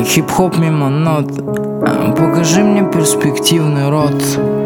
Хип-хоп мимо нот. Покажи мне перспективный рот,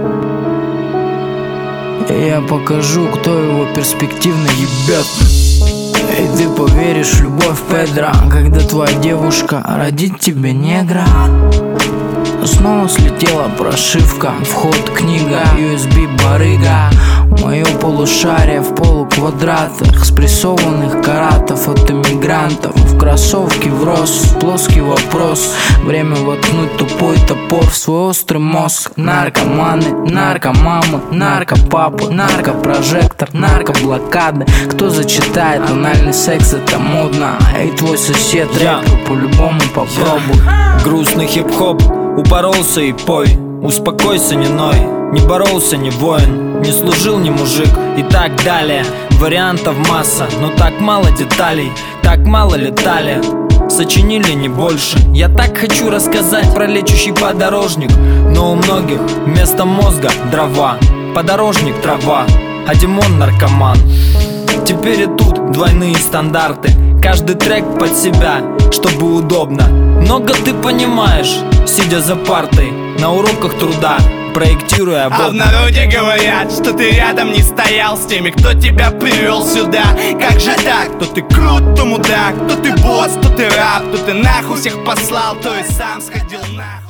и я покажу, кто его перспективно ебет. И ты поверишь в любовь Педро, когда твоя девушка родит тебе негра. Снова слетела прошивка, вход книга, USB барыга. Мое полушарие в полуквадратах, спрессованных каратов от иммигрантов. В кроссовки врос плоский вопрос. Время воткнуть тупой топор в свой острый мозг. Наркоманы, наркомамы, наркопапы, наркопрожектор, наркоблокады. Кто зачитает анальный секс, это модно. Эй, твой сосед рэпер, по-любому попробуй. Грустный хип-хоп, упоролся и пой. Успокойся, не ной, не боролся, не воин, не служил, не мужик и так далее. Вариантов масса, но так мало деталей, так мало летали. Сочинили не больше. Я так хочу рассказать про лечущий подорожник, но у многих вместо мозга дрова. Подорожник трава, а Димон наркоман. Теперь и тут двойные стандарты. Каждый трек под себя, чтобы удобно. Много ты понимаешь, сидя за партой, на уроках труда, проектируя А в народе говорят, что ты рядом не стоял с теми, кто тебя привел сюда. Как же так? То ты крут, то мудак, то ты босс, то ты раб, то ты нахуй всех послал, то и сам сходил нахуй.